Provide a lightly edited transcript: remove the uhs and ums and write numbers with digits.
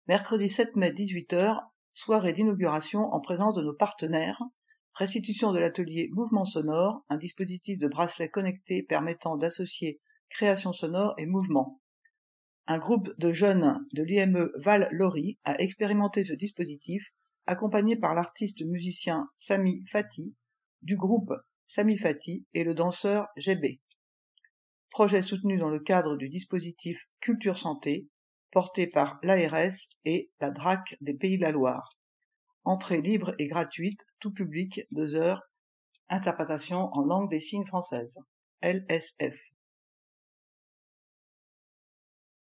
Mercredi 7 mai 18h, soirée d'inauguration en présence de nos partenaires, restitution de l'atelier Mouvement Sonore, un dispositif de bracelet connecté permettant d'associer création sonore et mouvement. Un groupe de jeunes de l'IME Val-Laurie a expérimenté ce dispositif, accompagné par l'artiste musicien Sami Fati, du groupe Sami Fati et le danseur GB. Projet soutenu dans le cadre du dispositif Culture Santé, porté par l'ARS et la DRAC des Pays de la Loire. Entrée libre et gratuite, tout public, 2 heures, interprétation en langue des signes française. LSF.